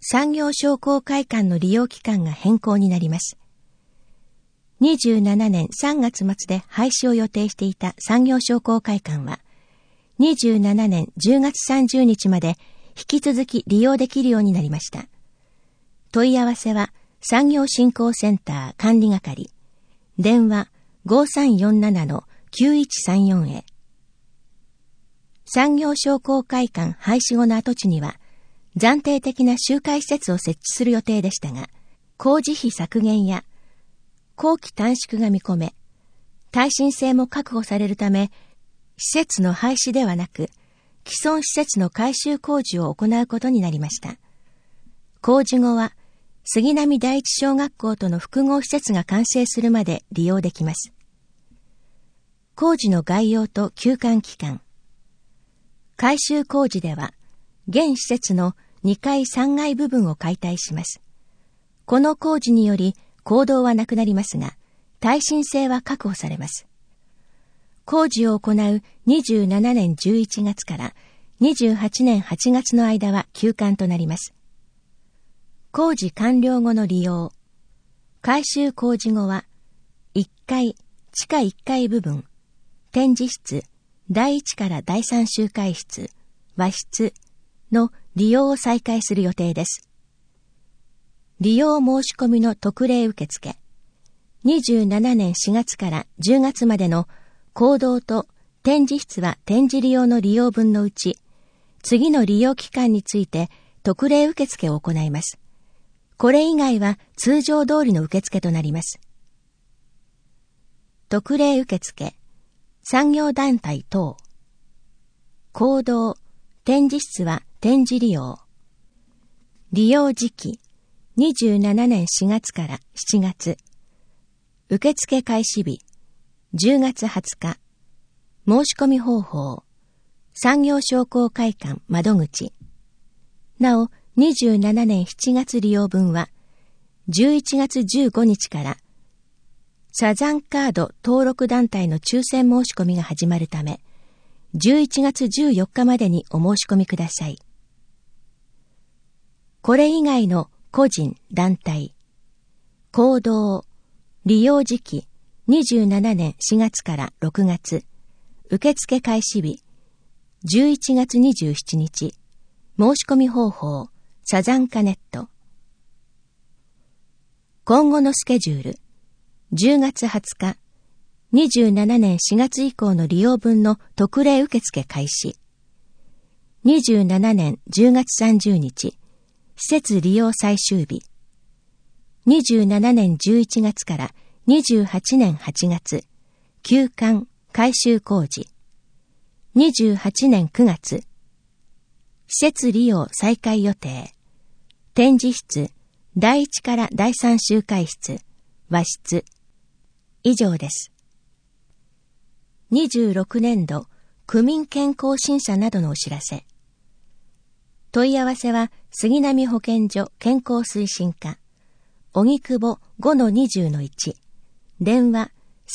産業商工会館の利用期間が変更になります。27年3月末で廃止を予定していた産業商工会館は、27年10月30日まで引き続き利用できるようになりました。問い合わせは産業振興センター管理係、電話 5347-9134 へ。産業商工会館廃止後の跡地には、暫定的な集会施設を設置する予定でしたが、工事費削減や工期短縮が見込め、耐震性も確保されるため、施設の廃止ではなく、既存施設の改修工事を行うことになりました。工事後は、杉並第一小学校との複合施設が完成するまで利用できます。工事の概要と休館期間。改修工事では、現施設の2階3階部分を解体します。この工事により、公道はなくなりますが、耐震性は確保されます。工事を行う27年11月から28年8月の間は休館となります。工事完了後の利用。改修工事後は、1階、地下1階部分、展示室、第1から第3集会室、和室の利用を再開する予定です。利用申し込みの特例受付。27年4月から10月までの講堂と展示室は展示利用の利用分のうち、次の利用期間について特例受付を行います。これ以外は通常通りの受付となります。特例受付、産業団体等。講堂、展示室は展示利用。利用時期、27年4月から7月。受付開始日、10月20日。申し込み方法、産業商工会館窓口。なお、27年7月利用分は、11月15日から、サザンカード登録団体の抽選申し込みが始まるため、11月14日までにお申し込みください。これ以外の個人、団体、講堂、利用時期、27年4月から6月、受付開始日、11月27日、申し込み方法、サザンカネット。今後のスケジュール、10月20日、27年4月以降の利用分の特例受付開始。27年10月30日、施設利用最終日。27年11月から28年8月、休館、改修工事。28年9月、施設利用再開予定。展示室、第1から第3集会室、和室。以上です。26年度、区民健康審査などのお知らせ。問い合わせは、杉並保健所健康推進課、荻窪 5-20-1、電話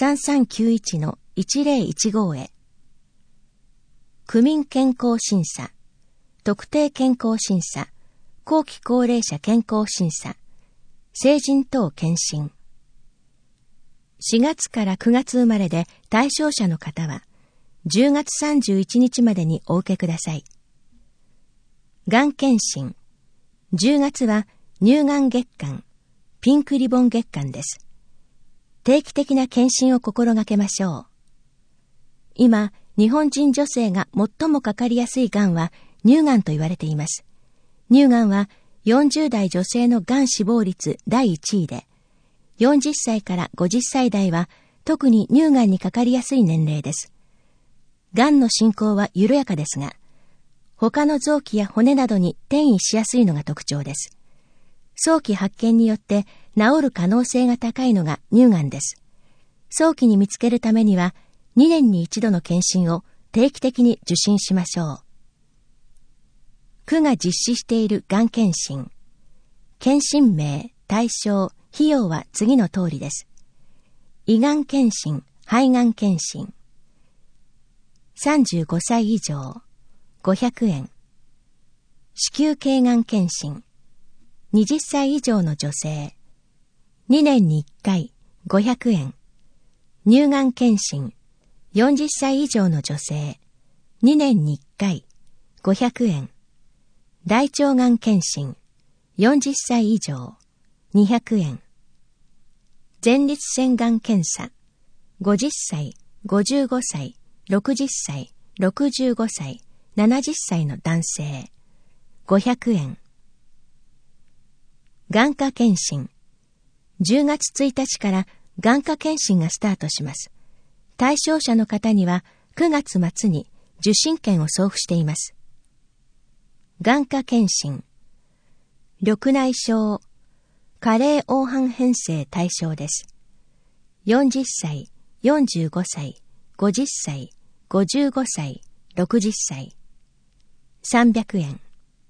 3391-1015 へ。区民健康審査、特定健康審査、後期高齢者健康審査、成人等検診。4月から9月生まれで対象者の方は、10月31日までにお受けください。がん検診。10月は乳がん月間、ピンクリボン月間です。定期的な検診を心がけましょう。今、日本人女性が最もかかりやすいがんは乳がんと言われています。乳がんは40代女性のがん死亡率第1位で、40歳から50歳代は特に乳がんにかかりやすい年齢です。がんの進行は緩やかですが、他の臓器や骨などに転移しやすいのが特徴です。早期発見によって治る可能性が高いのが乳がんです。早期に見つけるためには2年に1度の検診を定期的に受診しましょう。区が実施しているがん検診。検診名、対象、費用は次の通りです。胃がん検診、肺がん検診。35歳以上、500円。子宮頸がん検診、 20歳以上の女性。2年に1回500円。乳がん検診。40歳以上の女性。2年に1回500円。大腸がん検診。40歳以上200円。前立腺がん検査。50歳、55歳、60歳、65歳、70歳の男性。500円。眼科検診。10月1日から眼科検診がスタートします。対象者の方には9月末に受診券を送付しています。眼科検診。緑内障、加齢黄斑変性対象です。40歳、45歳、50歳、55歳、60歳。300円。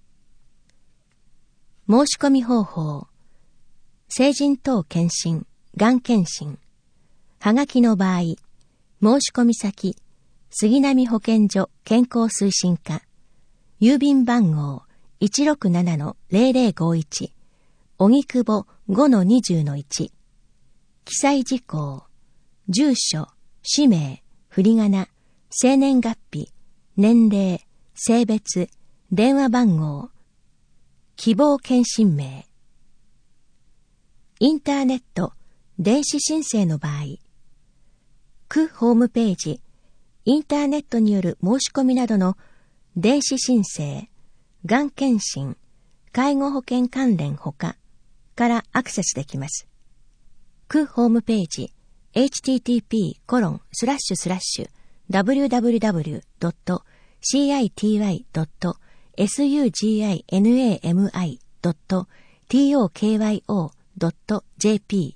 申し込み方法。成人等検診、がん検診。はがきの場合、申し込み先、杉並保健所健康推進課。郵便番号 167-0051。荻窪 5-20-1。記載事項。住所、氏名、振り仮名、生年月日、年齢、性別、電話番号。希望検診名。インターネット、電子申請の場合、区ホームページ、インターネットによる申し込みなどの電子申請、がん検診、介護保険関連ほかからアクセスできます。区ホームページ、http://www.citi.suginami.tokyo.jp/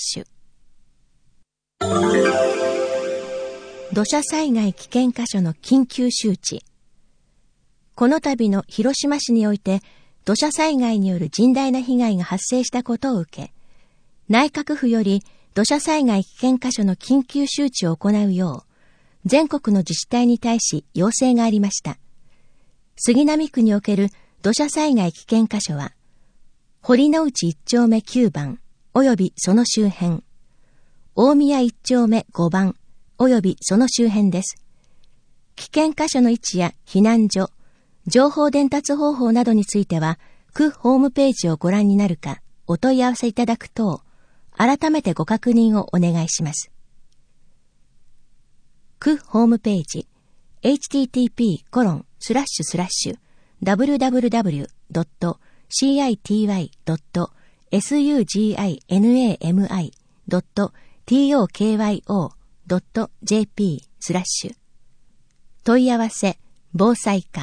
土砂災害危険箇所の緊急周知。この度の広島市において土砂災害による甚大な被害が発生したことを受け、内閣府より土砂災害危険箇所の緊急周知を行うよう、全国の自治体に対し要請がありました。杉並区における土砂災害危険箇所は、堀之内1丁目9番、及びその周辺、大宮1丁目5番、及びその周辺です。危険箇所の位置や避難所、情報伝達方法などについては、区ホームページをご覧になるか、お問い合わせいただく等、改めてご確認をお願いします。区ホームページ、http://www.citi.suginami.tokyo.jp/ 問い合わせ、防災課。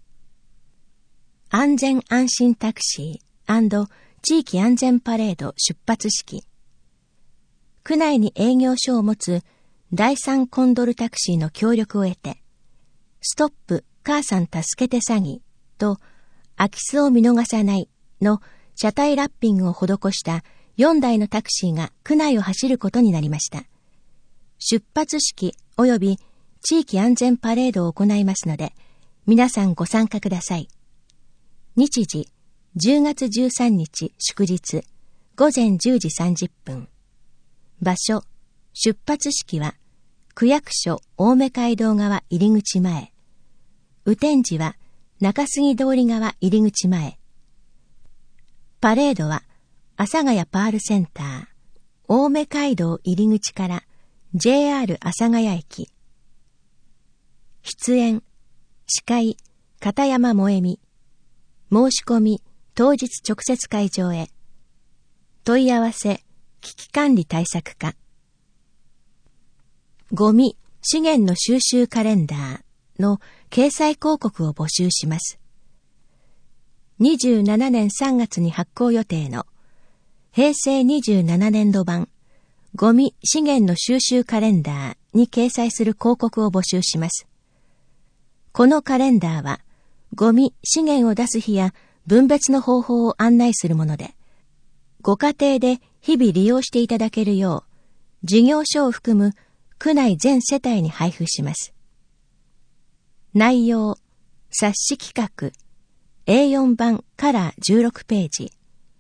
安全安心タクシー&地域安全パレード出発式。区内に営業所を持つ第三コンドルタクシーの協力を得て、ストップ母さん助けて詐欺と空き巣を見逃さないの車体ラッピングを施した4台のタクシーが区内を走ることになりました。出発式及び地域安全パレードを行いますので、皆さんご参加ください。日時、10月13日祝日、午前10時30分。場所、出発式は、区役所青梅街道側入り口前。雨天時は、中杉通り側入り口前。パレードは、阿佐ヶ谷パールセンター、青梅街道入り口から JR 阿佐ヶ谷駅。出演、司会、片山萌美。申し込み、当日直接会場へ。問い合わせ、危機管理対策課。ゴミ、資源の収集カレンダーの掲載広告を募集します。27年3月に発行予定の平成27年度版ゴミ資源の収集カレンダーに掲載する広告を募集します。このカレンダーはゴミ資源を出す日や分別の方法を案内するもので、ご家庭で日々利用していただけるよう、事業所を含む区内全世帯に配布します。内容、冊子企画、A4 版カラー16ページ、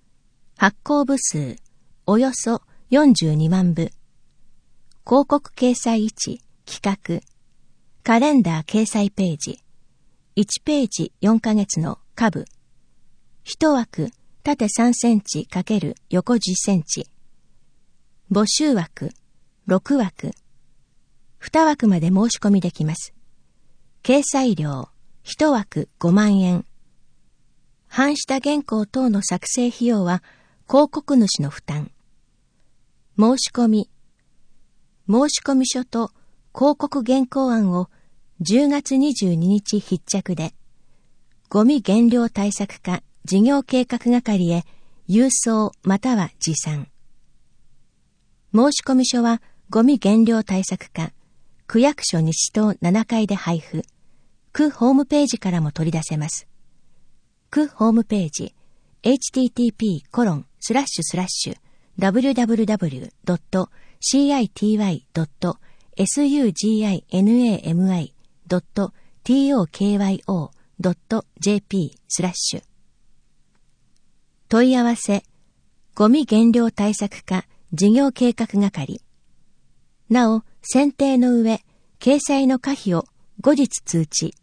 発行部数およそ42万部。広告掲載位置、企画。カレンダー掲載ページ。1ページ4ヶ月の下部。1枠縦3センチ×横10センチ。募集枠6枠。2枠まで申し込みできます。掲載料1枠5万円。版下原稿等の作成費用は広告主の負担。申し込込書と広告原稿案を10月22日必着で、ゴミ減量対策課事業計画係へ郵送または持参。申込書はゴミ減量対策課区役所西棟7階で配布。区ホームページからも取り出せます。区ホームページ http://www.city.sugimmi.tokyo.jp/ 問い合わせゴミ減量対策課事業計画係。なお、選定の上、掲載の可否を後日通知。